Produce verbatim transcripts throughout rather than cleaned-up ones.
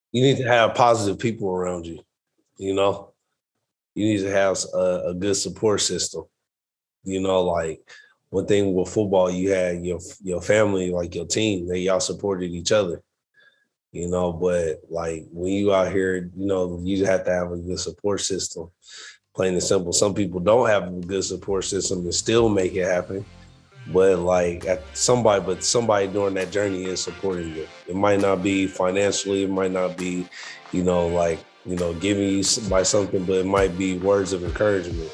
You need to have positive people around you. You know, you need to have a, a good support system. You know, like one thing with football, you had your your family, like your team, they y'all supported each other. You know, but like when you out here, you know, you have to have a good support system. Plain and simple. Some people don't have a good support system and still make it happen. But like at somebody, but somebody during that journey is supporting you. It might not be financially, it might not be, you know, like, you know, giving you by something, but it might be words of encouragement.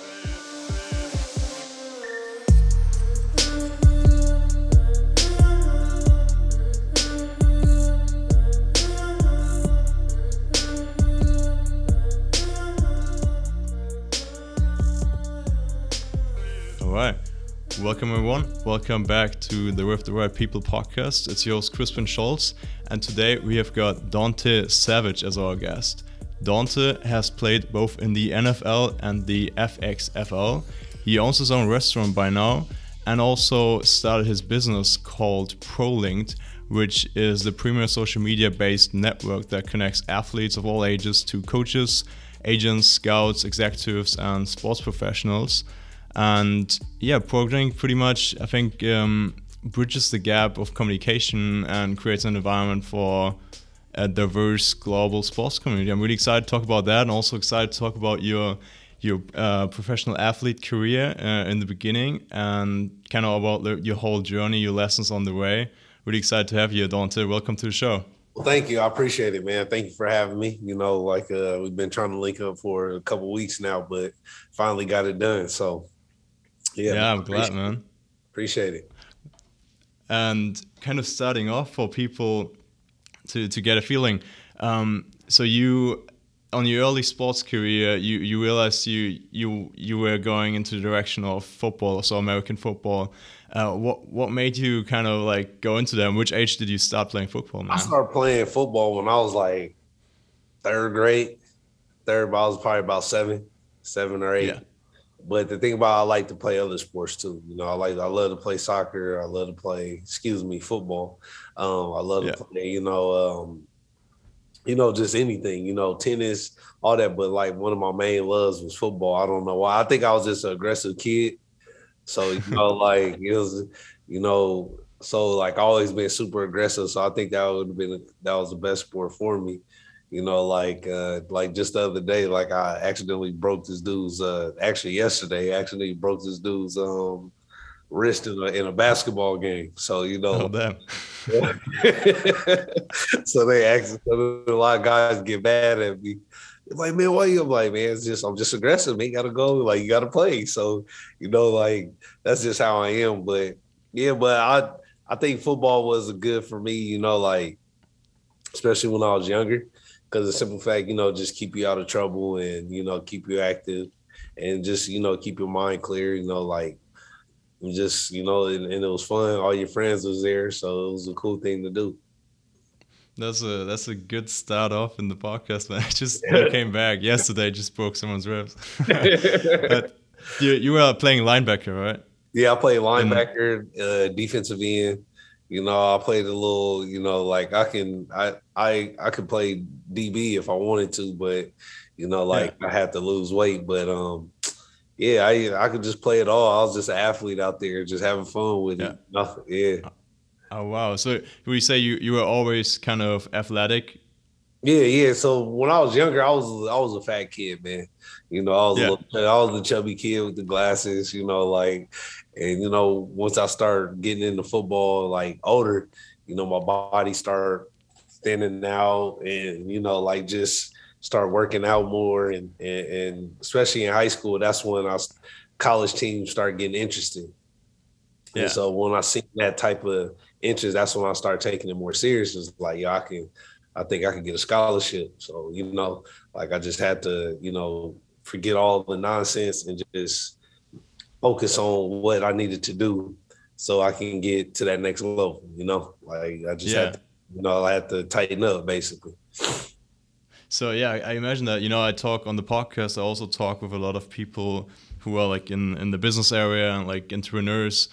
All right. Welcome everyone. Welcome back to the With the Right People podcast. It's your host Crispin Scholz, and today we have got Dante Savage as our guest. Dante has played both in the N F L and the F X F L. He owns his own restaurant by now and also started his business called ProLinked, which is the premier social media based network that connects athletes of all ages to coaches, agents, scouts, executives, and sports professionals. And yeah, programming pretty much, I think, um, bridges the gap of communication and creates an environment for a diverse global sports community. I'm really excited to talk about that, and also excited to talk about your your uh, professional athlete career uh, in the beginning, and kind of about the, your whole journey, your lessons on the way. Really excited to have you, Dante. Welcome to the show. Well, thank you. I appreciate it, man. Thank you for having me. You know, like uh, we've been trying to link up for a couple weeks now, but finally got it done. So yeah, yeah, I'm glad, man. Appreciate it. And kind of starting off for people to, to get a feeling. Um, so you, on your early sports career, you, you realized you you you were going into the direction of football, so American football. Uh, what what made you kind of like go into that? And which age did you start playing football, man? I started playing football when I was like third grade. Third, but I was probably about seven, seven or eight. Yeah. But the thing about I like to play other sports too. You know, I like I love to play soccer. I love to play, excuse me, football. Um, I love yeah. to play, you know, um, you know, just anything, you know, tennis, all that. But like one of my main loves was football. I don't know why. I think I was just an aggressive kid. So, you know, like it was, you know, so like I always been super aggressive. So I think that would have been that was the best sport for me. You know, like uh, like just the other day, like I accidentally broke this dude's. Uh, actually, yesterday, I accidentally broke this dude's um, wrist in a, in a basketball game. So you know, oh, damn. so they accidentally, a lot of guys get mad at me. They're like, man, why you? I'm like, man, it's just I'm just aggressive. Man, you gotta go. Like you gotta play. So you know, like that's just how I am. But yeah, but I I think football was good for me. You know, like especially when I was younger. Because the simple fact, you know, just keep you out of trouble and, you know, keep you active and just, you know, keep your mind clear, you know, like just, you know, and, and it was fun. All your friends was there. So it was a cool thing to do. That's a that's a good start off in the podcast, man. I just you came back yesterday, just broke someone's ribs. But you you were playing linebacker, right? Yeah, I played linebacker, and, uh, defensive end. You know, I played a little, you know, like I can, I, I, I could play D B if I wanted to, but you know, like yeah. I had to lose weight. But um, yeah, I, I could just play it all. I was just an athlete out there, just having fun with yeah. it. Nothing, yeah. Oh wow! So we say you you were always kind of athletic. Yeah, yeah. So when I was younger, I was I was a fat kid, man. You know, I was yeah. a little, I was the chubby kid with the glasses. You know, like. And, you know, once I started getting into football, like older, you know, my body started thinning out and, you know, like just start working out more. And, and, and especially in high school, that's when I college teams started getting interested. Yeah. And so when I seen that type of interest, that's when I started taking it more serious. It's like, yo, I can, I think I could get a scholarship. So, you know, like I just had to, you know, forget all the nonsense and just focus on what I needed to do so I can get to that next level, you know, like I just yeah. had to, you know, I had to tighten up basically. So, yeah, I imagine that, you know, I talk on the podcast, I also talk with a lot of people who are like in, in the business area and like entrepreneurs.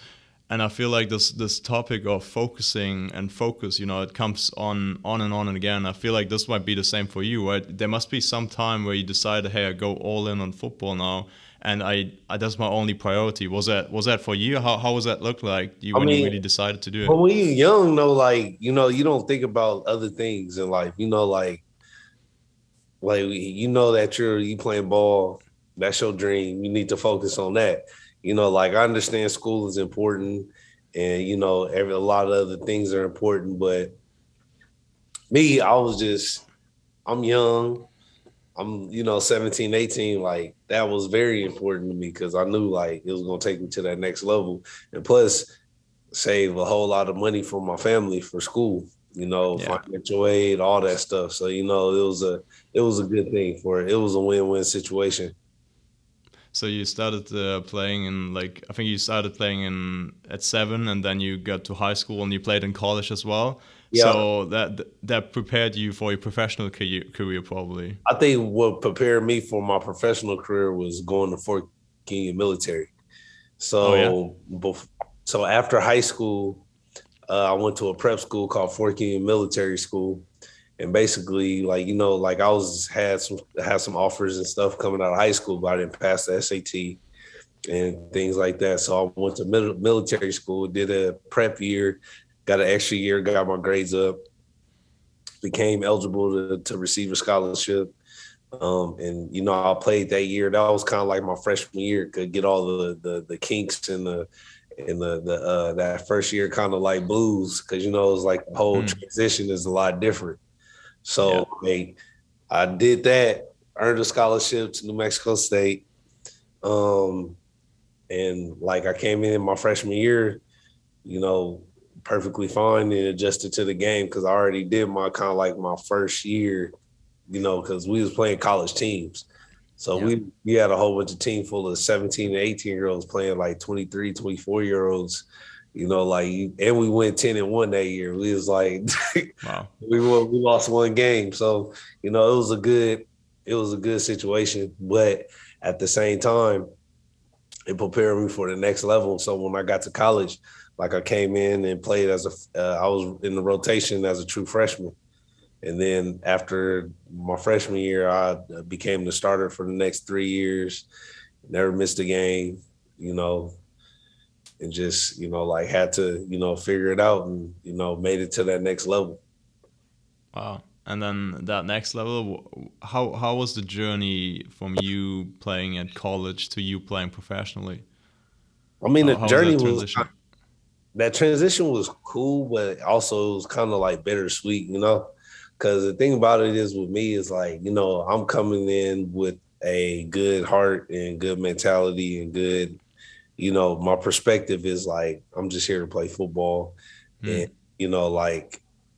And I feel like this this topic of focusing and focus, you know, it comes on on and on and again. I feel like this might be the same for you, right? There must be some time where you decide, hey, I go all in on football now, and I, I that's my only priority. Was that was that for you? How how was that look like you I when you mean, really decided to do it? when we young, though, like, you know, you don't think about other things in life. You know, like like you know that you're you playing ball, that's your dream. You need to focus on that. You know, like I understand school is important, and you know, every a lot of other things are important, but me, I was just I'm young. I'm, you know, seventeen, eighteen, like that was very important to me because I knew like it was gonna take me to that next level. And plus save a whole lot of money for my family for school, you know, Yeah. financial aid, all that stuff. So, you know, it was a it was a good thing for it. It was a win-win situation. So you started uh, playing in like I think you started playing in at seven, and then you got to high school and you played in college as well. Yeah. So that that prepared you for your professional career, career probably. I think what prepared me for my professional career was going to Fort King military. Oh yeah. So, bef- so after high school, uh, I went to a prep school called Fort King Military School, and basically, like you know, like I was had some had some offers and stuff coming out of high school, but I didn't pass the S A T and things like that. So I went to mil- military school, did a prep year, got an extra year, got my grades up, became eligible to, to receive a scholarship. Um, and you know, I played that year. That was kind of like my freshman year. Could get all the the, the kinks and the and the the uh, that first year kind of like blues because you know it's like the whole Mm. transition is a lot different. Yeah. So hey, I did that, earned a scholarship to New Mexico State, um, and like I came in my freshman year, you know, perfectly fine and adjusted to the game because I already did my kind of like my first year, you know, because we was playing college teams. So Yeah. we we had a whole bunch of team full of seventeen and eighteen year olds playing like twenty-three, twenty-four year olds, you know, like and we went ten and one that year. We was like Wow. we won, we lost one game. So, you know, it was a good it was a good situation. But at the same time, it prepared me for the next level. So when I got to college, like I came in and played as a, uh, I was in the rotation as a true freshman. And then after my freshman year, I became the starter for the next three years, never missed a game, you know, and just, you know, like had to, you know, figure it out and, you know, made it to that next level. Wow. And then that next level, how how was the journey from you playing at college to you playing professionally? I mean, How the how was journey that was, transition? that transition was cool, but also it was kind of like bittersweet, you know? Because the thing about it is with me is like, you know, I'm coming in with a good heart and good mentality and good, you know, my perspective is like, I'm just here to play football and, Hmm. you know, like,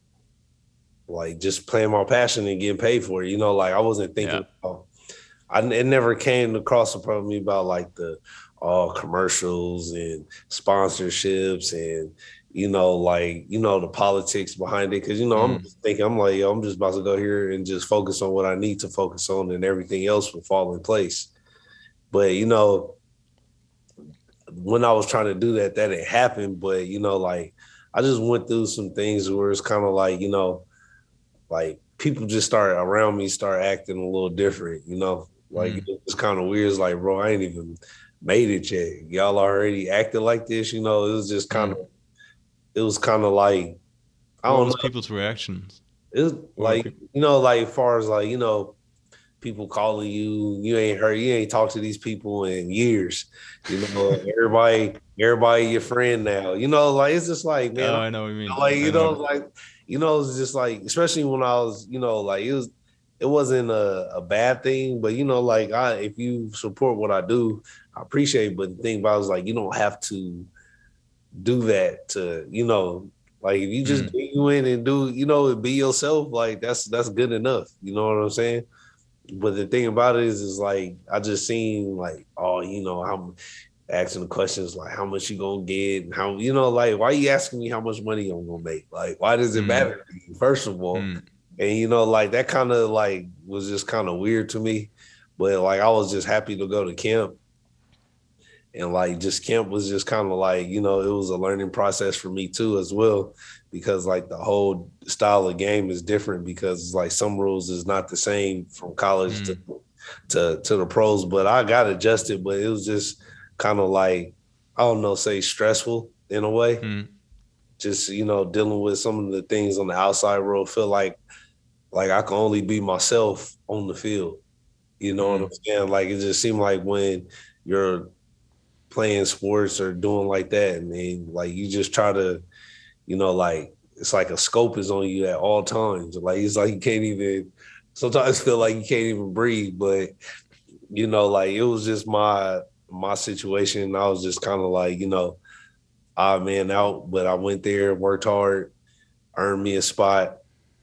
like just playing my passion and getting paid for it. You know, like I wasn't Yeah. thinking about, I, it never came across upon me about like the all commercials and sponsorships and you know like you know the politics behind it because you know I'm Mm. just thinking I'm like yo, I'm just about to go here and just focus on what I need to focus on and everything else will fall in place. But you know when I was trying to do that, that didn't happen. But you know like I just went through some things where it's kind of like you know like people just start around me start acting a little different, you know. Like Mm. it's kind of weird. It's like, bro, I ain't even made it yet. Y'all already acting like this, you know. It was just kind of, Mm. it was kind of like, I What don't was know. people's reactions? It was What were like, people? you know, like as far as like, you know, people calling you, you ain't heard, you ain't talked to these people in years. You know, everybody, everybody your friend now. You know, like it's just like, man, Oh, I know what you mean. like I you know, know. like you know, it's just like, especially when I was, you know, like it was, it wasn't a, a bad thing, but you know, like I, if you support what I do, I appreciate it. But the thing about it is like, you don't have to do that to, you know, like if you just Mm. you in and do, you know, be yourself, like that's that's good enough. You know what I'm saying? But the thing about it is, is like I just seen like, oh, you know, I'm asking the questions like how much you gonna get and how you know, like why you asking me how much money I'm gonna make? Like, why does it Mm. matter to you, first of all? Mm. And you know, like that kind of like was just kind of weird to me. But like I was just happy to go to camp And like just camp was just kind of like, you know, it was a learning process for me too as well, because like the whole style of game is different, because like some rules is not the same from college Mm. to to to the pros. But I got adjusted, but it was just kind of like, I don't know, say stressful in a way. Mm. Just, you know, dealing with some of the things on the outside world, feel like like I can only be myself on the field. You know what Mm. I'm saying? Like it just seemed like when you're playing sports or doing like that, and then like you just try to, you know, like it's like a scope is on you at all times. Like it's like you can't even sometimes feel like you can't even breathe. But you know, like it was just my my situation. I was just kind of like, you know, odd man out, but I went there, worked hard, earned me a spot.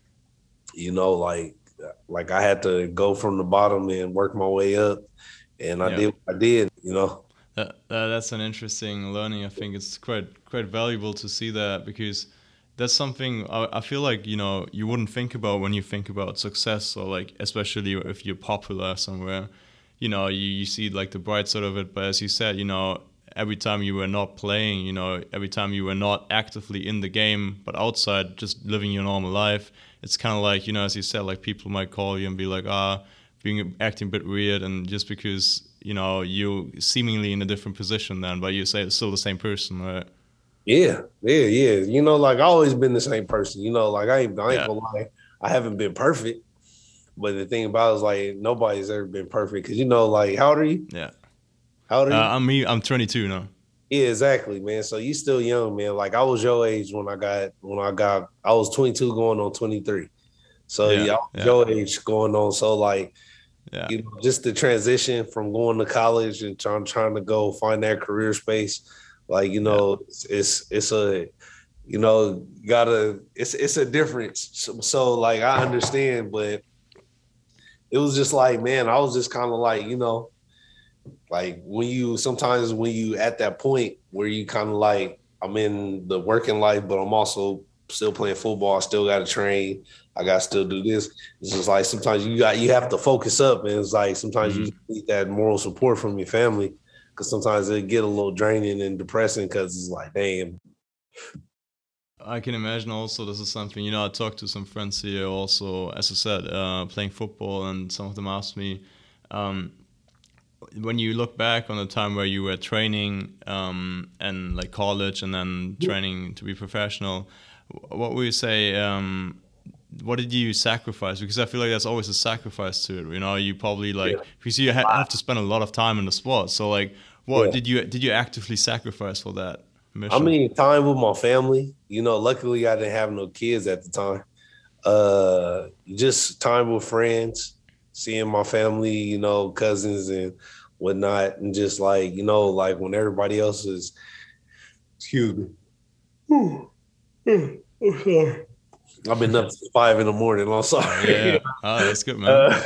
You know, like like I had to go from the bottom and work my way up, and I Yeah. did what I did. You know. That, uh, that's an interesting learning. I think it's quite quite valuable to see that, because that's something I, I feel like, you know, you wouldn't think about when you think about success, or like especially if you're popular somewhere. You know, you, you see like the bright side of it, but as you said, you know, every time you were not playing, you know, every time you were not actively in the game but outside just living your normal life, it's kind of like, you know, as you said, like people might call you and be like, ah, being acting a bit weird, and just because, you know, you seemingly in a different position then, but you say it's still the same person, right? Yeah, yeah, yeah. You know, like I always been the same person. You know, like I ain't, I ain't Yeah, gonna lie, I haven't been perfect. But the thing about it is like nobody's ever been perfect. Cause you know, like how old are you? yeah. How old are Uh, you? I'm me. I'm twenty-two now. Yeah, exactly, man. So you still young, man. Like I was your age when I got when I got I was twenty-two going on twenty-three. So Yeah, yeah, I was yeah, your age going on. So like, yeah, you know, just the transition from going to college and trying trying to go find that career space, like, you yeah, know, it's it's, it's a you know, gotta it's it's a difference. So, so like I understand, but it was just like, man, I was just kind of like, you know, like when you sometimes when you at that point where you kind of like, I'm in the working life, but I'm also still playing football. I still got to train. I got to still do this. It's just like sometimes you got you have to focus up, and it's like sometimes you mm. need that moral support from your family, because sometimes it get a little draining and depressing, because it's like, damn. I can imagine also this is something, you know, I talked to some friends here also, as I said, uh, playing football, and some of them asked me, um, when you look back on the time where you were training, um, and like college and then training to be professional, what would you say, um, what did you sacrifice? Because I feel like there's always a sacrifice to it. You know, you probably Yeah, like, because you ha- have to spend a lot of time in the sport. So like, what yeah. did you did you actively sacrifice for that I mission? mean, time with my family. You know, luckily I didn't have no kids at the time. Uh, just time with friends, seeing my family, you know, cousins and whatnot, and just like, you know, like when everybody else is, excuse me. Oh, sorry. I've been up since five in the morning. I'm Uh, yeah, sorry. yeah. Oh, that's good, man. uh,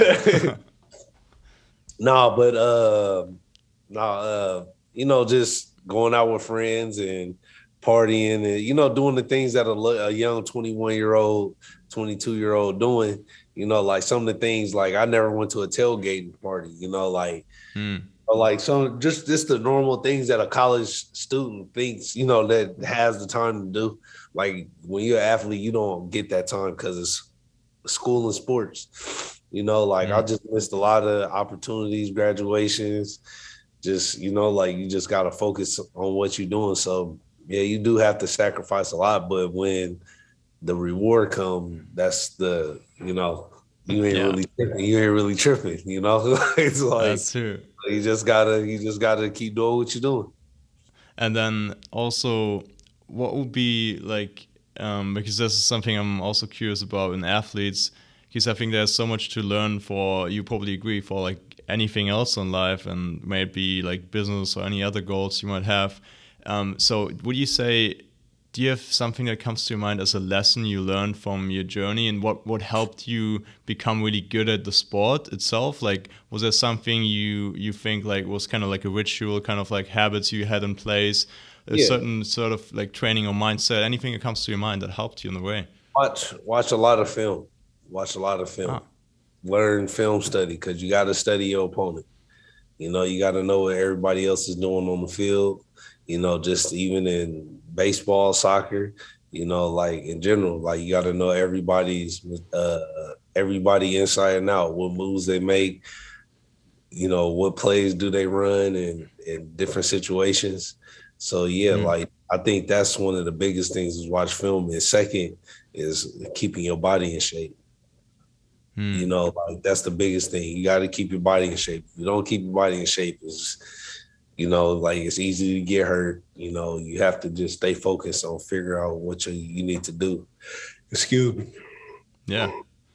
no, but uh, no, uh, you know, just going out with friends and partying, and you know, doing the things that a, lo- a young twenty-one year old, twenty-two year old doing. You know, like some of the things, like I never went to a tailgating party. You know, like Hmm. or like some just just the normal things that a college student thinks, you know, that has the time to do. Like when you're an athlete, you don't get that time because it's school and sports. You know, like I Hmm. just missed a lot of opportunities, graduations. Just, you know, like you just gotta focus on what you're doing. So yeah, you do have to sacrifice a lot, but when the reward come, that's the, you know, you ain't Yeah, really tripping. You ain't really tripping, you know. It's like that's true. you just gotta you just gotta keep doing what you're doing. And then also, what would be like, um, because this is something I'm also curious about in athletes, because I think there's so much to learn for, you probably agree, for like anything else in life, and maybe like business or any other goals you might have. Um, so would you say, do you have something that comes to your mind as a lesson you learned from your journey, and what, what helped you become really good at the sport itself? Like, was there something you you think like was kind of like a ritual, kind of like habits you had in place, a Yeah. certain sort of like training or mindset, anything that comes to your mind that helped you in the way? Watch watch a lot of film. Watch a lot of film. Ah, Learn film study, because you gotta study your opponent. You know, you got to know what everybody else is doing on the field. You know, just even in baseball, soccer, you know, like in general, like you got to know everybody's uh, everybody inside and out, what moves they make, you know, what plays do they run in in different situations. So yeah, Mm. like I think that's one of the biggest things is watch film. And second is keeping your body in shape. Mm. You know, like that's the biggest thing. You got to keep your body in shape. If you don't keep your body in shape, is you know, like it's easy to get hurt. You know, you have to just stay focused on figure out what you, you need to do. Excuse me. Yeah.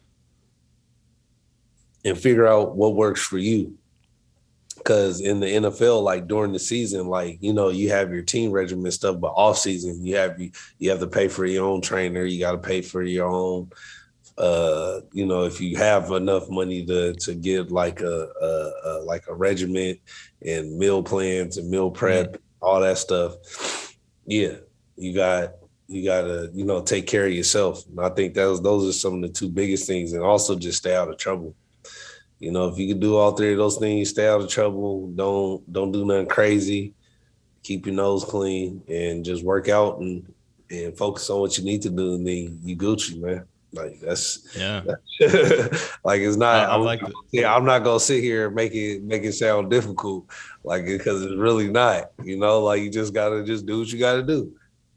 And figure out what works for you. Because in the N F L, like during the season, like, you know, you have your team regimen stuff, but off season, you have you, you have to pay for your own trainer. You got to pay for your own, uh, you know, if you have enough money to to get like a, a, a like a regiment and meal plans and meal prep, mm. all that stuff. Yeah, you got you got to, you know, take care of yourself. And I think that was, those are some of the two biggest things, and also just stay out of trouble. You know, if you can do all three of those things, stay out of trouble, don't don't do nothing crazy, keep your nose clean, and just work out and and focus on what you need to do, and then you Gucci, man. Like that's yeah. That's, like it's not. I, I I'm, like the, yeah, I'm not gonna sit here and make it make it sound difficult, like because it's really not. You know, like you just gotta just do what you gotta do.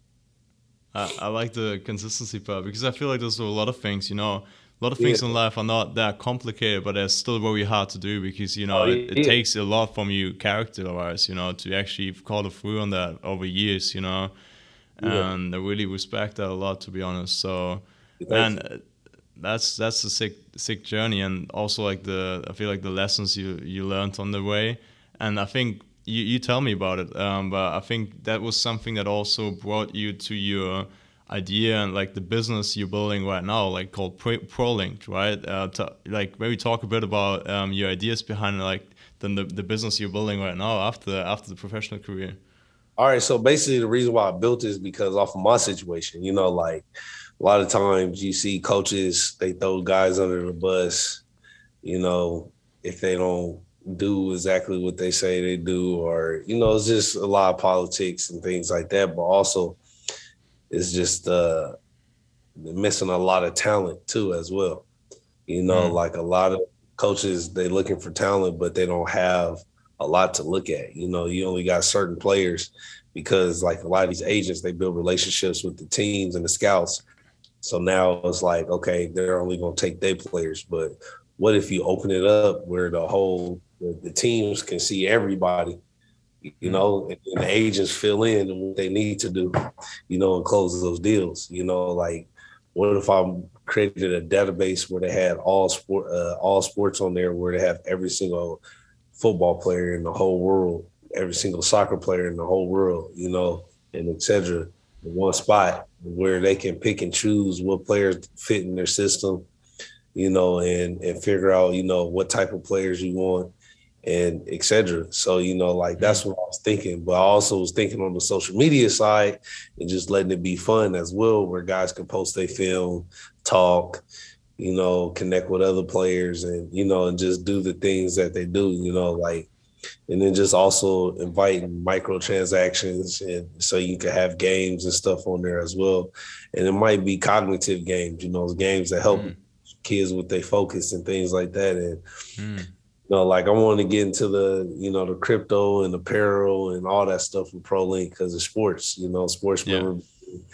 I, I like the consistency part because I feel like there's a lot of things, you know. A lot of things yeah. in life are not that complicated, but they're still very hard to do because, you know, oh, yeah. it, it takes a lot from you character-wise, you know, to actually follow through on that over years, you know. Yeah. And I really respect that a lot, to be honest. So, Thanks. man, that's that's a sick sick journey, and also like the I feel like the lessons you you learned on the way, and I think you you tell me about it, um, but I think that was something that also brought you to your idea and like the business you're building right now, like called ProLink, right? Uh, to, like maybe talk a bit about um, your ideas behind like the, the the business you're building right now after after the professional career. All right, so basically the reason why I built it is because off of my situation, you know, like a lot of times you see coaches, they throw guys under the bus, you know, if they don't do exactly what they say they do, or, you know, it's just a lot of politics and things like that, but also it's just uh, missing a lot of talent too as well. You know, mm. like a lot of coaches, they're looking for talent, but they don't have a lot to look at. You know, you only got certain players because like a lot of these agents, they build relationships with the teams and the scouts. So now it's like, okay, they're only going to take their players. But what if you open it up where the whole, the, the teams can see everybody, you know, and, and the agents fill in what they need to do, you know, and close those deals, you know, like what if I created a database where they had all sport, uh, all sports on there, where they have every single football player in the whole world, every single soccer player in the whole world, you know, and et cetera, in one spot where they can pick and choose what players fit in their system, you know, and, and figure out, you know, what type of players you want and et cetera. So, you know, like that's what I was thinking. But I also was thinking on the social media side and just letting it be fun as well, where guys can post their film, talk, you know, connect with other players and, you know, and just do the things that they do, you know, like, and then just also inviting microtransactions, and so you can have games and stuff on there as well. And it might be cognitive games, you know, games that help mm. kids with their focus and things like that. And, mm. you know, like I want to get into the, you know, the crypto and apparel and all that stuff with ProLink because of sports, you know, sports yeah. memorabilia.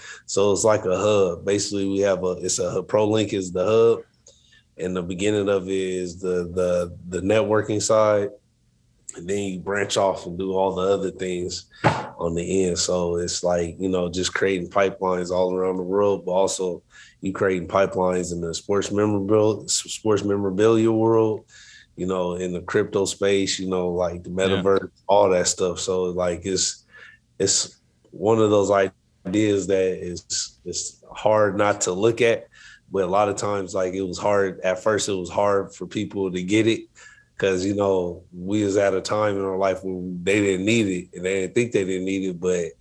So it's like a hub. Basically, we have a, it's a ProLink is the hub, and the beginning of it is the the the networking side, and then you branch off and do all the other things on the end. So it's like, you know, just creating pipelines all around the world, but also you creating pipelines in the sports memorabilia, sports memorabilia world, you know, in the crypto space, you know, like the metaverse, yeah. all that stuff. So like it's it's one of those ideas that is it's hard not to look at, but a lot of times like it was hard at first. It was hard for people to get it because, you know, we was at a time in our life when they didn't need it and they didn't think they didn't need it, but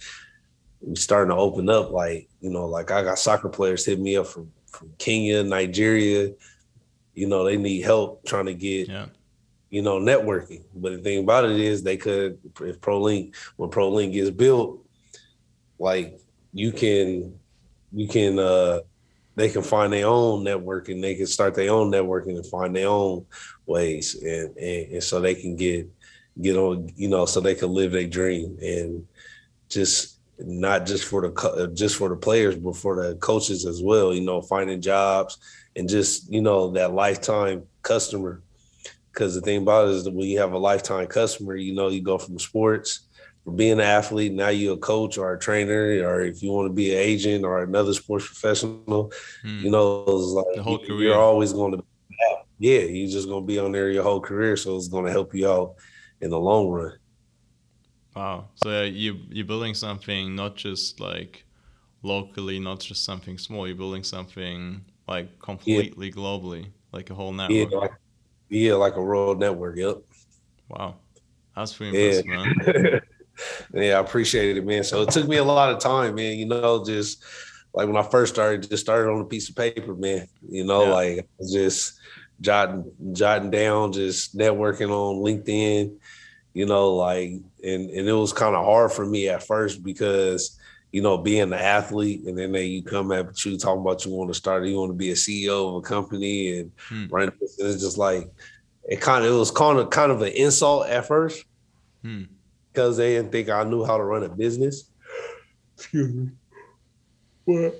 we starting to open up. Like, you know, like I got soccer players hit me up from from Kenya, Nigeria. You know, they need help trying to get, yeah. you know, networking. But the thing about it is they could, if ProLink, when ProLink gets built, like you can, you can, uh, they can find their own networking. They can start their own networking and find their own ways. And, and, and so they can get, get on, you know, so they can live their dream and just not just for the, just for the players, but for the coaches as well, you know, finding jobs and just, you know, that lifetime customer. Because the thing about it is that when you have a lifetime customer, you know, you go from sports, from being an athlete, now you're a coach or a trainer, or if you want to be an agent or another sports professional, mm. you know, it's like the whole you, career. You're always going to, yeah, you're just going to be on there your whole career. So it's going to help you out in the long run. Wow. So you, you're building something not just like locally, not just something small, you're building something like completely yeah. globally, like a whole network. Yeah, like, yeah, like a rural network. Yep. Wow. That's pretty impressive, yeah. man. Yeah, I appreciate it, man. So it took me a lot of time, man. You know, just like when I first started, just started on a piece of paper, man. You know, yeah. like just jotting, jotting down, just networking on LinkedIn. You know, like, and and it was kind of hard for me at first because, you know, being an athlete, and then they, you come at you talking about you want to start, you want to be a C E O of a company and hmm. run a business. It's just like it kind of it was kind of kind of an insult at first. Hmm. Because they didn't think I knew how to run a business. Excuse me. What?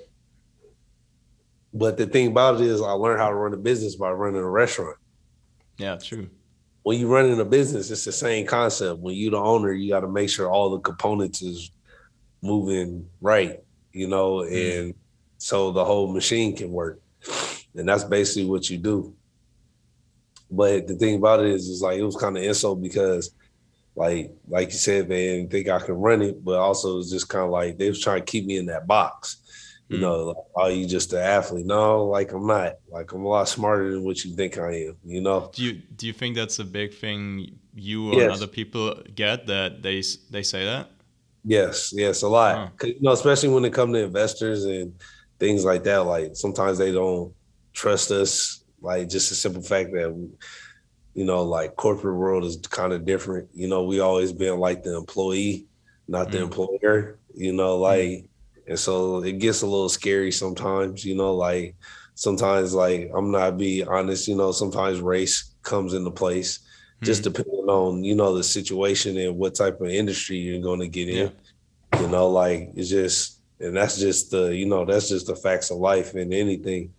But the thing about it is I learned how to run a business by running a restaurant. Yeah, true. When you're running a business, it's the same concept. When you're the owner, you got to make sure all the components is moving right, you know, and mm. so the whole machine can work. And that's basically what you do. But the thing about it is, is like, it was kind of insult because Like, like you said, they didn't think I could run it, but also it's just kind of like they was trying to keep me in that box. You mm. know, like, oh, you just an athlete? No, like I'm not. Like I'm a lot smarter than what you think I am. You know? Do you do you think that's a big thing you or yes. other people get that they they say that? Yes, yes, a lot. Huh. You know, especially when it comes to investors and things like that. Like sometimes they don't trust us. Like just the simple fact that we, you know, like corporate world is kind of different. You know, we always been like the employee, not the mm. employer, you know, like, mm. and so it gets a little scary sometimes, you know, like sometimes like I'm not be honest, you know, sometimes race comes into place mm. just depending on, you know, the situation and what type of industry you're going to get in, yeah. you know, like it's just, and that's just the, you know, that's just the facts of life and anything.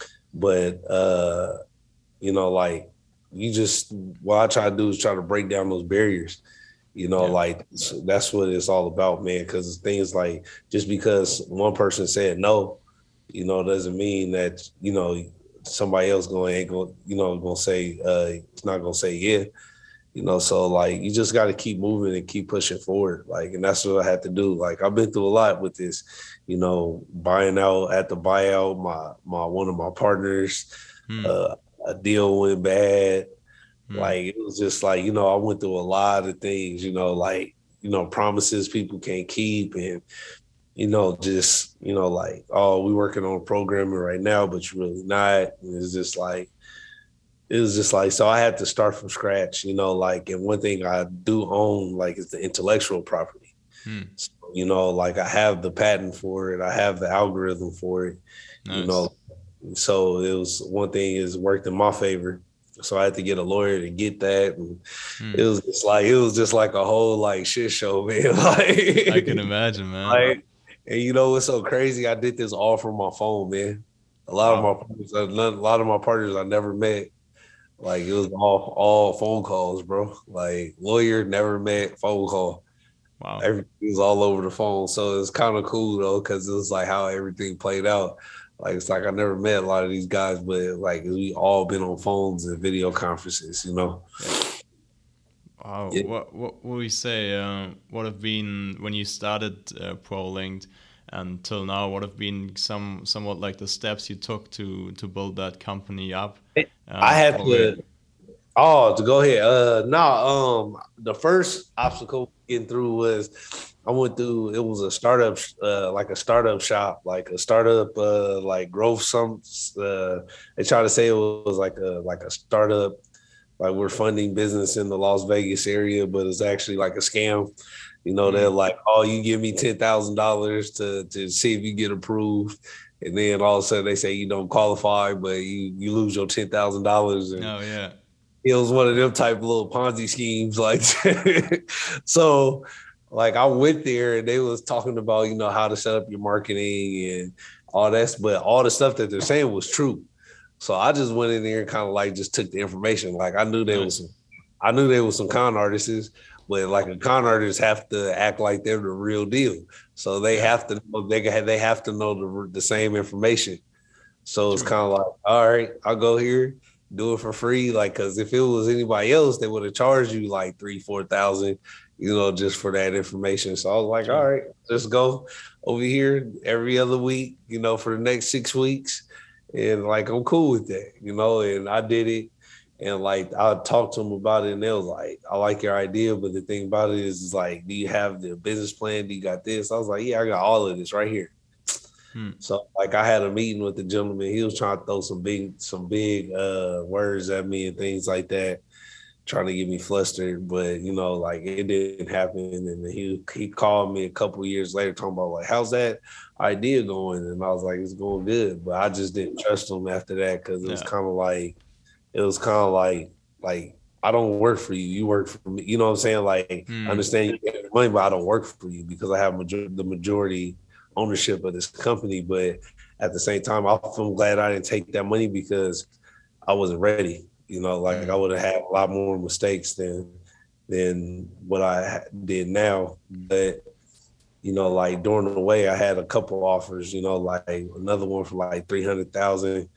But, uh, you know, like, you just, what I try to do is try to break down those barriers, you know, yeah. like that's what it's all about, man. Because things like just because one person said no, you know, doesn't mean that, you know, somebody else going ain't going, you know, going to say, uh, it's not going to say yeah, you know. So like you just got to keep moving and keep pushing forward. Like, and that's what I had to do. Like I've been through a lot with this, you know, buying out at the buyout, my, my, one of my partners, hmm. uh, a deal went bad. Mm. Like, it was just like, you know, I went through a lot of things, you know, like, you know, promises people can't keep and, you know, just, you know, like, oh, we're working on programming right now, but you're really not. And it's just like, it was just like, so I had to start from scratch, you know, like, and one thing I do own, like, is the intellectual property. Mm. So, you know, like I have the patent for it. I have the algorithm for it, nice. You know. So it was one thing is worked in my favor. So I had to get a lawyer to get that. And mm. it was just like, it was just like a whole like shit show, man. Like I can imagine, man. Like, and you know, what's so crazy? I did this all from my phone, man. A lot wow. of my partners, a lot of my partners I never met. Like it was all, all phone calls, bro. Like lawyer, never met, phone call. Wow. Everything was all over the phone. So it's kind of cool though, because it was like how everything played out. Like, it's like I never met a lot of these guys, but like we all been on phones and video conferences, you know. Yeah. Wow. Yeah. What what would we say? Uh, what have been when you started uh, ProLink until now? What have been some somewhat like the steps you took to to build that company up? Um, I had to. Oh, to go ahead. Uh, no. Um, the first obstacle getting through was. I went through, it was a startup, uh, like a startup shop, like a startup, uh, like growth. Some, uh, they try to say it was like a, like a startup, like we're funding business in the Las Vegas area, but it's actually like a scam. You know, they're like, oh, you give me ten thousand dollars to to see if you get approved. And then all of a sudden they say you don't qualify, but you, you lose your ten thousand dollars. Oh, yeah. It was one of them type of little Ponzi schemes. Like, so like I went there and they was talking about, you know, how to set up your marketing and all that, but all the stuff that they're saying was true. So I just went in there and kind of like just took the information. Like I knew there was some, I knew there was some con artists, but like a con artist have to act like they're the real deal. So they have to know, they they have to know the, the same information. So it's kind of like, all right, I'll go here, do it for free. Like, cause if it was anybody else, they would have charged you like three, four thousand, you know, just for that information. So I was like, all right, just go over here every other week, you know, for the next six weeks. And like, I'm cool with that, you know, and I did it. And like, I talked to them about it and they was like, I like your idea. But the thing about it is, is like, do you have the business plan? Do you got this? I was like, yeah, I got all of this right here. Hmm. So like, I had a meeting with the gentleman. He was trying to throw some big, some big uh, words at me and things like that, trying to get me flustered. But, you know, like it didn't happen. And he, he called me a couple of years later talking about like, how's that idea going? And I was like, it's going good. But I just didn't trust him after that because it was yeah. kind of like, it was kind of like, like, I don't work for you. You work for me. You know what I'm saying? Like, mm. I understand you get money, but I don't work for you because I have major- the majority ownership of this company. But at the same time, I'm glad I didn't take that money because I wasn't ready. You know, like mm. I would have had a lot more mistakes than than what I did now. But, you know, like during the way, I had a couple offers, you know, like another one for like three hundred thousand,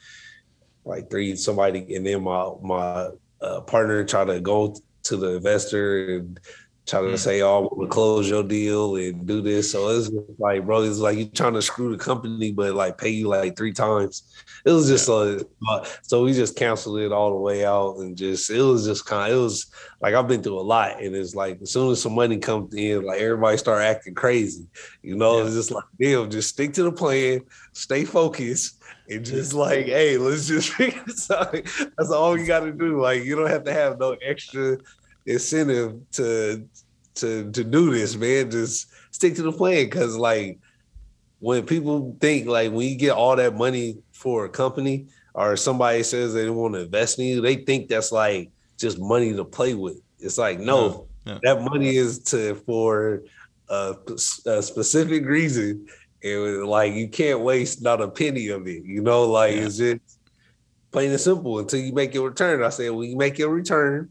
like three somebody, and then my my uh, partner tried to go to the investor and try to mm. say, "Oh, I want to close your deal and do this." So it's like, bro, it's like you trying to screw the company, but like pay you like three times. It was just yeah. uh, so we just canceled it all the way out and just it was just kind of it was like I've been through a lot, and it's like as soon as some money comes in, like everybody start acting crazy. You know, yeah. It's just like, damn, just stick to the plan, stay focused. And just like, hey, let's just figure this out. That's all you got to do. Like, you don't have to have no extra incentive to to to do this, man. Just stick to the plan. Because, like, when people think, like, when you get all that money for a company or somebody says they want to invest in you, they think that's, like, just money to play with. It's like, no, yeah. Yeah. That money is to for a, a specific reason. It was like you can't waste not a penny of it, you know. Like yeah. It's just plain and simple until you make your return. I said, when you make your return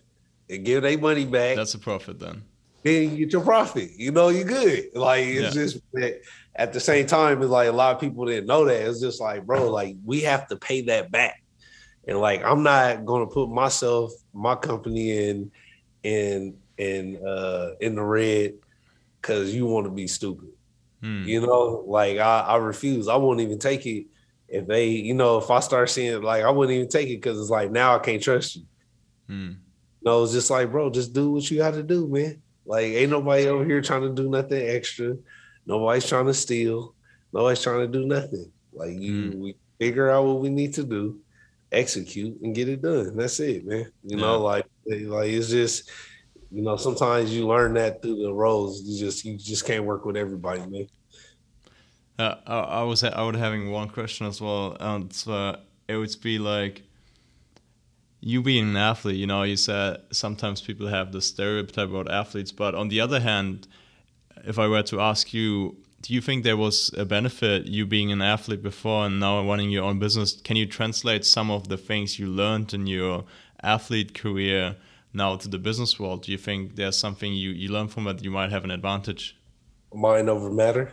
and give their money back, that's a profit. Then, then you get your profit. You know, you're good. Like it's yeah. just at the same time, it's like a lot of people didn't know that. It's just like, bro, like we have to pay that back, and like I'm not gonna put myself, my company in, in, in, uh, in the red because you want to be stupid. Hmm. You know, like I, I refuse. I won't even take it if they, you know, if I start seeing like I wouldn't even take it because it's like now I can't trust you. Hmm. No, it's just like, bro, just do what you got to do, man. Like ain't nobody over here trying to do nothing extra. Nobody's trying to steal. Nobody's trying to do nothing. Like you, hmm. we figure out what we need to do, execute, and get it done. That's it, man. You yeah. know, like like it's just. You know, sometimes you learn that through the roles. You just you just can't work with everybody, man. Uh, I, I was I would having one question as well, and uh, it would be like, you being an athlete, you know, you said sometimes people have the stereotype about athletes, but on the other hand, if I were to ask you, do you think there was a benefit you being an athlete before and now running your own business? Can you translate some of the things you learned in your athlete career now to the business world? Do you think there's something you, you learn from it you might have an advantage? Mind over matter.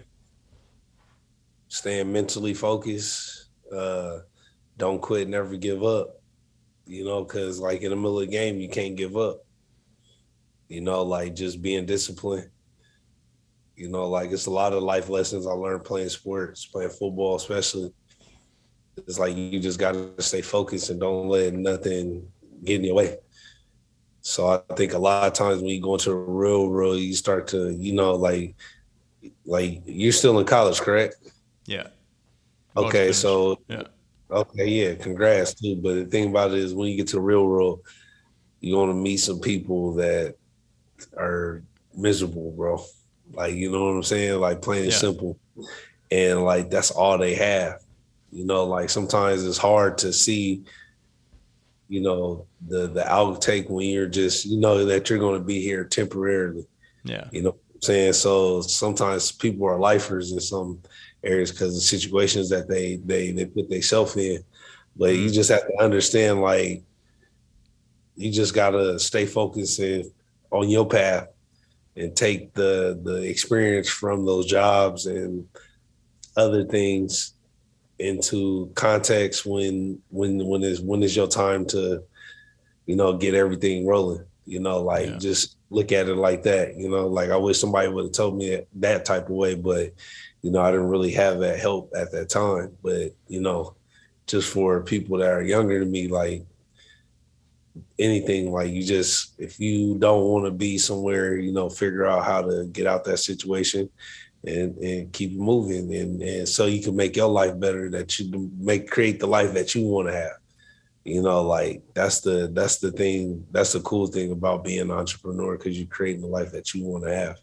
Staying mentally focused. Uh, don't quit, never give up. You know, because like in the middle of the game, you can't give up. You know, like just being disciplined. You know, like it's a lot of life lessons I learned playing sports, playing football especially. It's like you just got to stay focused and don't let nothing get in your way. So I think a lot of times when you go into the real world, you start to, you know, like, like you're still in college, correct? Yeah. Okay, so yeah. Okay, yeah, congrats too. But the thing about it is when you get to the real world, you're gonna meet some people that are miserable, bro. Like, you know what I'm saying? Like, plain and Yeah. simple. And like that's all they have. You know, like sometimes it's hard to see, you know, the the outtake when you're just, you know, that you're gonna be here temporarily. Yeah. You know what I'm saying? So sometimes people are lifers in some areas because of situations that they they they put themselves in. But Mm. you just have to understand, like, you just gotta stay focused in, on your path and take the the experience from those jobs and other things into context when when when is when is your time to, you know, get everything rolling. You know, like Yeah. just look at it like that. You know, like I wish somebody would have told me that, that type of way, but you know, I didn't really have that help at that time. But you know, just for people that are younger than me, like anything, like you just, if you don't want to be somewhere, you know, figure out how to get out that situation and and keep moving, and and so you can make your life better, that you can make create the life that you want to have. You know, like that's the that's the thing, that's the cool thing about being an entrepreneur, because you're creating the life that you want to have.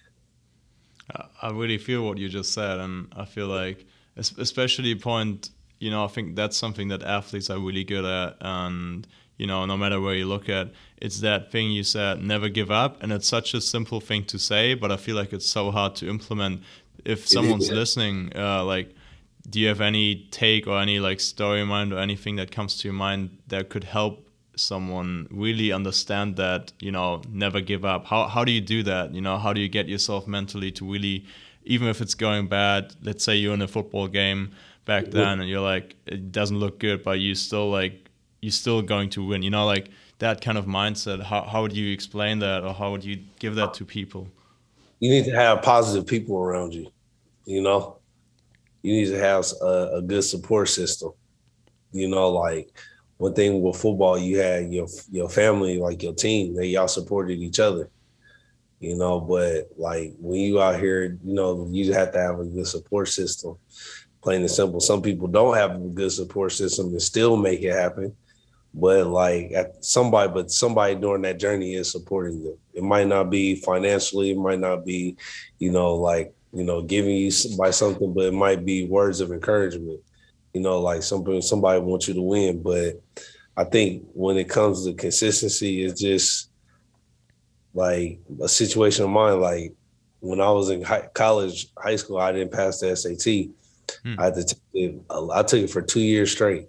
I really feel what you just said, and I feel like, especially point, you know, I think that's something that athletes are really good at, and you know, no matter where you look at, it's that thing you said, never give up, and it's such a simple thing to say, but I feel like it's so hard to implement. If someone's listening, uh, like, do you have any take or any like story in mind or anything that comes to your mind that could help someone really understand that, you know, never give up? How how do you do that? You know, how do you get yourself mentally to really, even if it's going bad, let's say you're in a football game back then and you're like, it doesn't look good, but you still like, you're still going to win, you know, like that kind of mindset. How, how would you explain that, or how would you give that to people? You need to have positive people around you. You know, you need to have a, a good support system. You know, like one thing with football, you had your your family, like your team, they y'all supported each other. You know, but like when you out here, you know, you have to have a good support system. Plain and simple. Some people don't have a good support system and still make it happen. But like at somebody, but somebody during that journey is supporting them. It might not be financially, it might not be, you know, like, you know, giving you by something, but it might be words of encouragement. You know, like somebody somebody wants you to win. But I think when it comes to consistency, it's just like a situation of mine. Like when I was in high, college, high school, I didn't pass the S A T. Hmm. I had to take it, I took it for two years straight.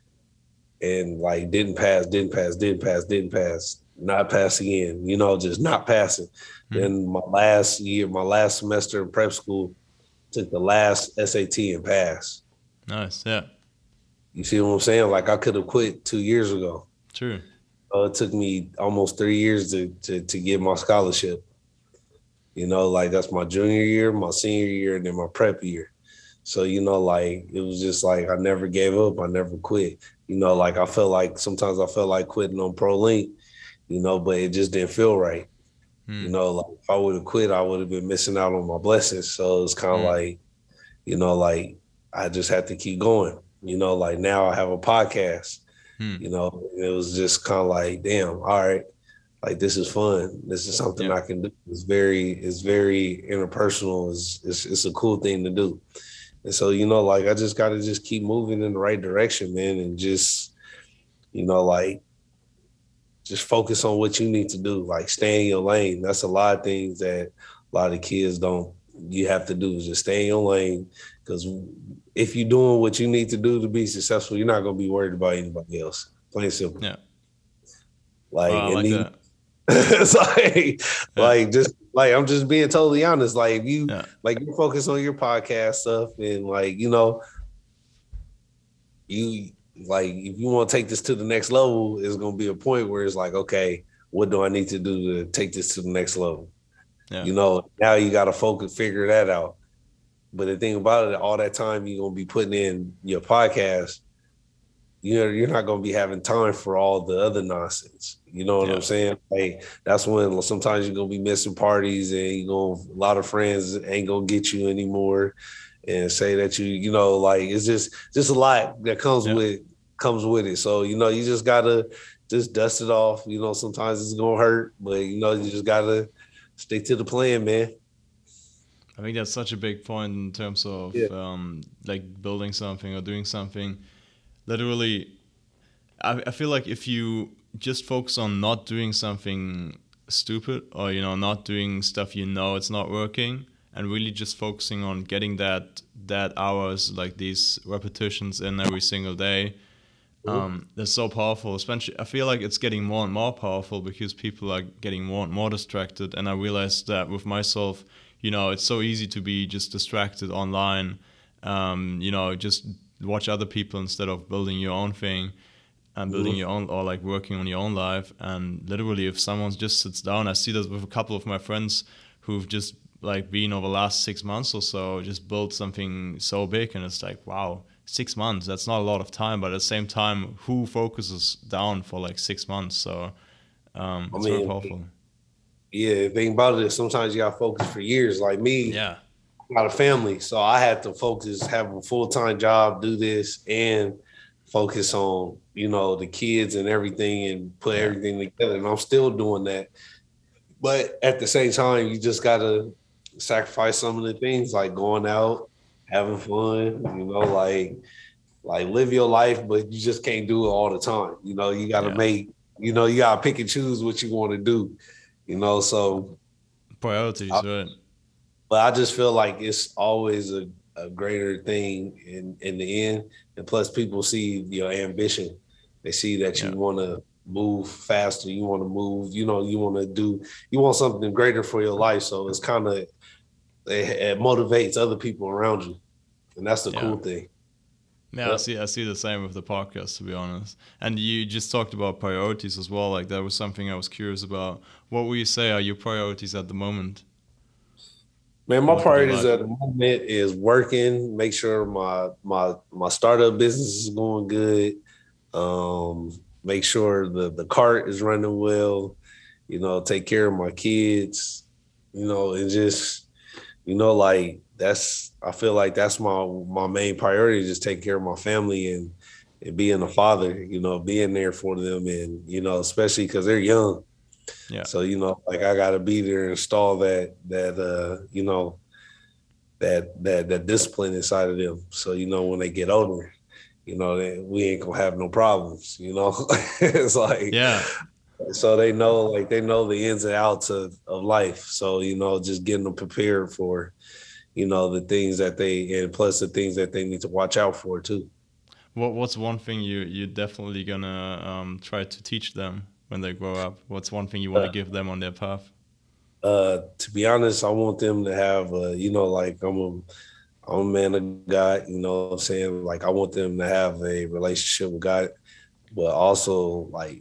And like didn't pass, didn't pass, didn't pass, didn't pass, not pass again, you know, just not passing. Mm-hmm. Then my last year, my last semester in prep school, took the last S A T and passed. Nice, yeah. You see what I'm saying? Like I could have quit two years ago. True. Uh, it took me almost three years to, to to get my scholarship. You know, like that's my junior year, my senior year, and then my prep year. So, you know, like it was just like I never gave up. I never quit. You know, like I felt like sometimes I felt like quitting on ProLink, you know, but it just didn't feel right. Hmm. You know, like if I would have quit, I would have been missing out on my blessings. So it's kind of hmm. like, you know, like I just had to keep going. You know, like now I have a podcast. Hmm. You know, it was just kind of like, damn, all right, like this is fun. This is something yeah. I can do. It's very, it's very interpersonal. It's, it's it's a cool thing to do. And so, you know, like I just got to just keep moving in the right direction, man, and just, you know, like just focus on what you need to do, like stay in your lane. That's a lot of things that a lot of kids don't, you have to do is just stay in your lane, because if you're doing what you need to do to be successful, you're not going to be worried about anybody else. Plain simple. Yeah. Like, oh, I like need, that. it's like, yeah. like just like I'm just being totally honest. Like if you yeah. like you focus on your podcast stuff, and like, you know, you like if you want to take this to the next level, it's gonna be a point where it's like, okay, what do I need to do to take this to the next level? Yeah. You know, now you gotta focus, figure that out. But the thing about it, all that time you're gonna be putting in your podcast, you know, you're not going to be having time for all the other nonsense. You know what yeah. I'm saying? Like, that's when sometimes you're going to be missing parties, and you know, a lot of friends ain't going to get you anymore and say that you, you know, like, it's just, just a lot that comes yeah. with comes with it. So, you know, you just gotta just dust it off. You know, sometimes it's gonna hurt, but you know, you just gotta stick to the plan, man. I think that's such a big point in terms of Yeah. um, like building something or doing something. Literally, I, I feel like if you just focus on not doing something stupid, or you know, not doing stuff you know it's not working, and really just focusing on getting that that hours, like these repetitions in every single day, Mhm. um, that's so powerful. Especially, I feel like it's getting more and more powerful because people are getting more and more distracted. And I realized that with myself, you know, it's so easy to be just distracted online. Um, you know, just watch other people instead of building your own thing and building Mhm. your own, or like working on your own life. And literally, if someone just sits down, I see this with a couple of my friends who've just like been over the last six months or so, just built something so big, and it's like, wow, six months, that's not a lot of time, but at the same time, who focuses down for like six months? So um, I it's very mean, powerful. yeah, the thing about it is sometimes you gotta focus for years. Like me, Yeah. I got a family, so I had to focus, have a full time job, do this, and focus on you know the kids and everything, and put Yeah. everything together. And I'm still doing that, but at the same time, you just gotta sacrifice some of the things like going out, having fun. You know, like like live your life, but you just can't do it all the time. You know, you gotta Yeah. make. You know, you gotta pick and choose what you want to do. You know, so Priorities, right? but I just feel like it's always a, a greater thing in, in the end. And plus, people see your ambition. They see that you Yeah. want to move faster. You want to move, you know, you want to do, you want something greater for your life. So it's kind of, it, it motivates other people around you. And that's the Yeah. cool thing. Yeah, I Yep. see. I see the same with the podcast, to be honest. And you just talked about priorities as well. Like that was something I was curious about. What would you say are your priorities at the moment? Man, my With your priorities life? at the moment is working, make sure my my my startup business is going good. Um, make sure the the cart is running well, you know, take care of my kids, you know, and just, you know, like that's I feel like that's my my main priority, just take care of my family and and being a father, you know, being there for them and, you know, especially because they're young. Yeah. So, you know, like I gotta be there and install that that uh, you know, that that that discipline inside of them. So, you know, when they get older, you know, they, we ain't gonna have no problems, you know. It's like Yeah. so they know like they know the ins and outs of, of life. So, you know, just getting them prepared for, you know, the things that they and plus the things that they need to watch out for too. What What's one thing you you definitely gonna um, try to teach them when they grow up? What's one thing you want to Uh, give them on their path? uh to be honest, I want them to have uh, you know, like I'm a I'm a man of God, you know what I'm saying? Like I want them to have a relationship with God, but also like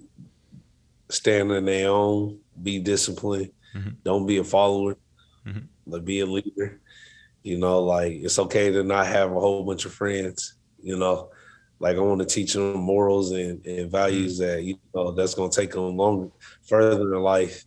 stand on their own, be disciplined, Hmm. don't be a follower, Hmm. but be a leader. You know, like it's okay to not have a whole bunch of friends, you know. Like I want to teach them morals and, and Mm. values that, you know, that's gonna take them long further in life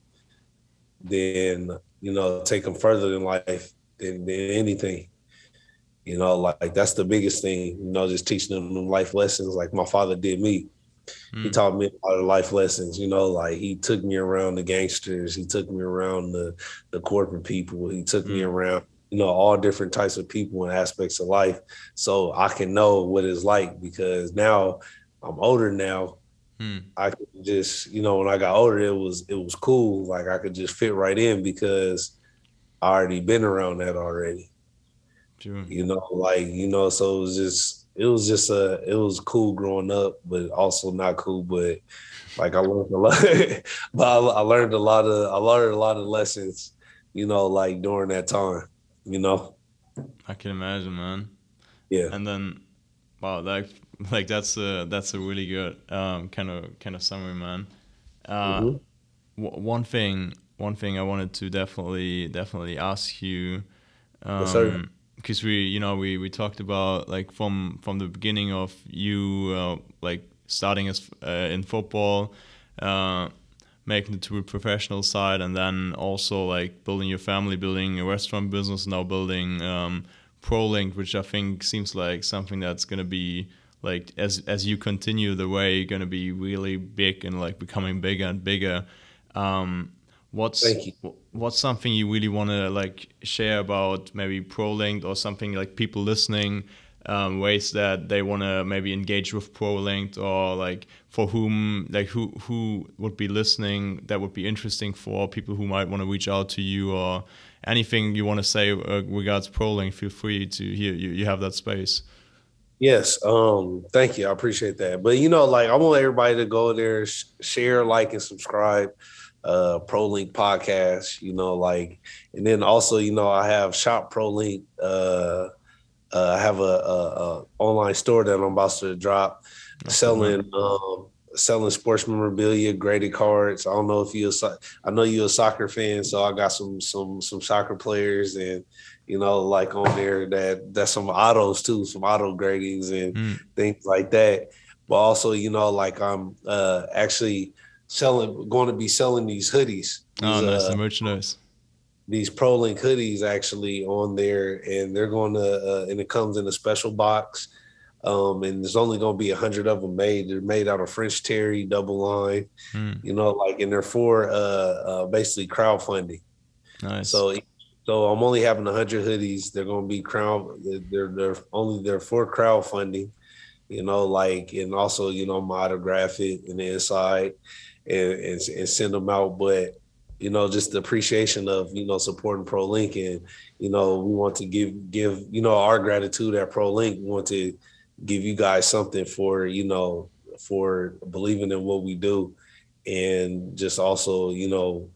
than, you know, take them further in life than, than anything. You know, like that's the biggest thing, you know, just teaching them life lessons like my father did me. He Mm. taught me a lot of life lessons, you know, like he took me around the gangsters, he took me around the the corporate people, he took me Mm. around, you know, all different types of people and aspects of life. So I can know what it's like because now I'm older now. Mm. I could just, you know, when I got older, it was it was cool. Like I could just fit right in because I already been around that already. True. You know, like, you know, so it was just it was just a it was cool growing up, but also not cool. But like I learned a lot, but I, I learned a lot of I learned a lot of lessons, you know, like during that time, you know. I can imagine, man. Yeah. And then, wow, like like that's a that's a really good um, kind of kind of summary, man. Uh, Mm-hmm. w- one thing one thing I wanted to definitely definitely ask you, Yes, sir. um, because we you know we, we talked about like from from the beginning of you uh, like starting as uh, in football, uh, making it to a professional side, and then also like building your family, building a restaurant business, now building um, ProLink, which I think seems like something that's gonna be like as as you continue the way, you're gonna be really big and like becoming bigger and bigger. Um, what's what's something you really want to like share about maybe ProLinked, or something like people listening, um, ways that they want to maybe engage with ProLinked, or like for whom, like who who would be listening that would be interesting for people who might want to reach out to you, or anything you want to say uh, regards ProLinked? Feel free to here. You, you have that space. Yes. Um, thank you. I appreciate that. But, you know, like I want everybody to go there, sh- share, like, and subscribe. Uh, ProLinked podcast, you know, like, and then also, you know, I have Shop ProLinked. Uh, uh, I have a, a, a online store that I'm about to drop, That's selling um, selling sports memorabilia, graded cards. I don't know if you're, I know you're a soccer fan, so I got some some some soccer players, and you know, like on there that that's some autos too, some auto gradings and mm. things like that. But also, you know, like I'm uh, actually selling, going to be selling these hoodies. These, oh, nice, uh, the merchandise. These ProLinked hoodies actually on there, and they're going to, uh, and it comes in a special box. Um, and there's only going to be a hundred of them made. They're made out of French terry, double line, mm. you know, like, and they're for uh, uh, basically crowdfunding. Nice. So, so I'm only having a hundred hoodies. They're going to be crowd. They're they're only they're for crowdfunding, you know, like, and also, you know, I'm autograph it in the inside and, and and send them out. But you know, just the appreciation of, you know, supporting ProLinked, and, you know, we want to give, give, you know, our gratitude at ProLinked. We want to give you guys something for, you know, for believing in what we do, and just also, you know,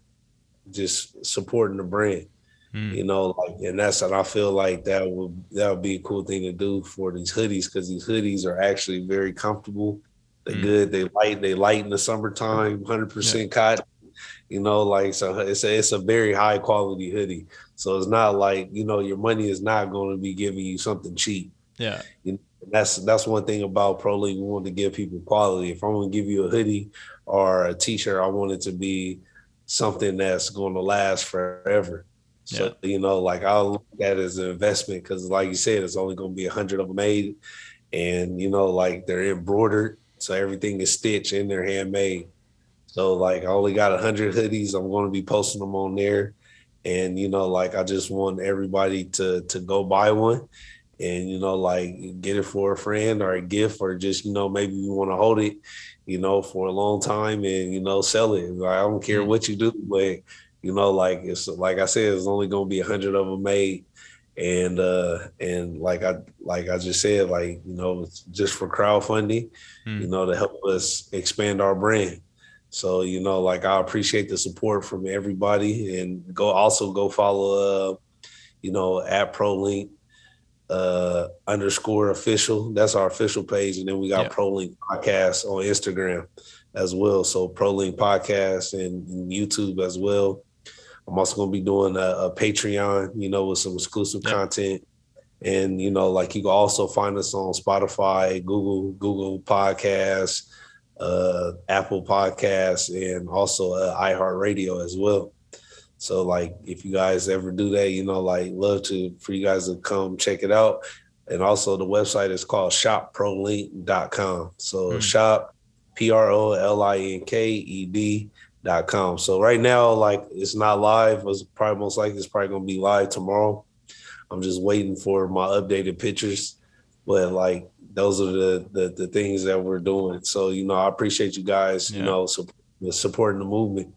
just supporting the brand, mm. you know, like, and that's, and I feel like that would, that would be a cool thing to do for these hoodies, because these hoodies are actually very comfortable. They're mm. good. They light, they light in the summertime, one hundred percent yeah. cotton. You know, like, so it's a, it's a very high quality hoodie. So it's not like, you know, your money is not going to be giving you something cheap. Yeah. You know, that's, that's one thing about ProLinked. We want to give people quality. If I'm going to give you a hoodie or a t-shirt, I want it to be something that's going to last forever. So, yeah. you know, like, I'll look at it as an investment, because like you said, it's only going to be a hundred of them made, and, you know, like, they're embroidered. So everything is stitched and they're handmade. So, like, I only got one hundred hoodies. I'm going to be posting them on there. And, you know, like, I just want everybody to to go buy one and, you know, like, get it for a friend or a gift, or just, you know, maybe you want to hold it, you know, for a long time and, you know, sell it. Like, I don't care what you do, but, you know, like, it's like I said, it's only going to be one hundred of them made. And, uh, and like I, like I just said, like, you know, it's just for crowdfunding, mm. you know, to help us expand our brand. So, you know, like, I appreciate the support from everybody, and go also go follow, uh, you know, at ProLinked uh, underscore official. That's our official page. And then we got yeah. ProLinked podcast on Instagram as well. So ProLinked podcast and, and YouTube as well. I'm also going to be doing a, a Patreon, you know, with some exclusive yeah. content. And, you know, like, you can also find us on Spotify, Google, Google Podcasts, uh Apple Podcasts, and also uh, iHeartRadio as well. So, like, if you guys ever do that, you know, like, love to for you guys to come check it out. And also the website is called shop pro linked dot com. So mm. shop P R O L I N K E D dot com. So right now, like, it's not live. It's probably most likely it's probably gonna be live tomorrow. I'm just waiting for my updated pictures. But, like, those are the, the the things that we're doing. So, you know, I appreciate you guys, yeah. you know, su- supporting the movement.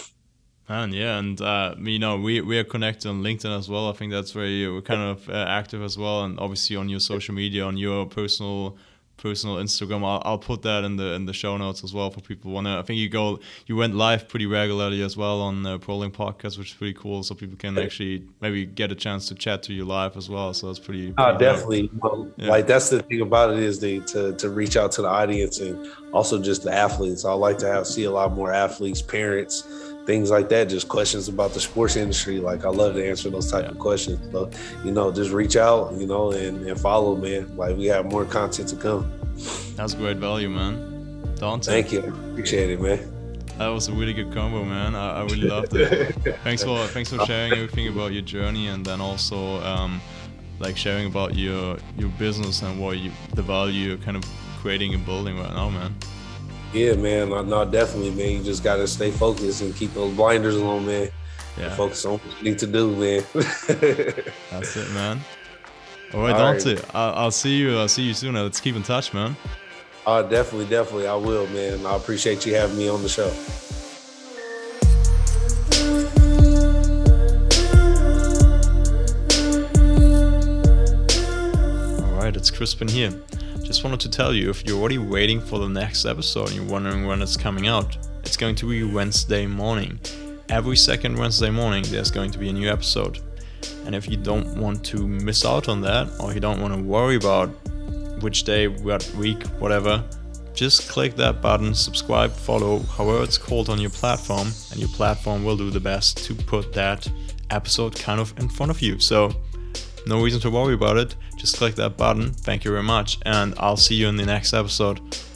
And yeah, and uh, you know, we we are connected on LinkedIn as well. I think that's where you're kind of uh, active as well, and obviously on your social media, on your personal personal Instagram. I'll, I'll put that in the in the show notes as well for people who wanna. I think you go you went live pretty regularly as well on the ProLinked podcast, which is pretty cool. So people can actually maybe get a chance to chat to you live as well. So it's pretty. pretty oh, definitely. Well, yeah. Like, that's the thing about it, is the to to reach out to the audience, and also just the athletes. I like to have see a lot more athletes, parents, things like that, just questions about the sports industry. Like, I love to answer those type yeah. of questions. So, you know, just reach out, you know, and, and follow, man. Like, we have more content to come. That's great value, man. Dante. Thank you. Appreciate it, man. That was a really good combo, man. I, I really loved it. Thanks for thanks for sharing everything about your journey, and then also um, like sharing about your your business and what you the value you're kind of creating and building right now, man. Yeah, man. No, definitely, man. You just gotta stay focused and keep those blinders on, man. Yeah. And focus on what you need to do, man. That's it, man. All right, All Dante. Right. I'll, I'll see you. I'll see you soon. Let's keep in touch, man. Uh, definitely, definitely. I will, man. I appreciate you having me on the show. All right, it's Crispin here. Just wanted to tell you, if you're already waiting for the next episode and you're wondering when it's coming out, it's going to be Wednesday morning. Every second Wednesday morning, there's going to be a new episode. And if you don't want to miss out on that, or you don't want to worry about which day, what week, whatever, just click that button, subscribe, follow, however it's called on your platform, and your platform will do the best to put that episode kind of in front of you. So no reason to worry about it. Just click that button. Thank you very much. And I'll see you in the next episode.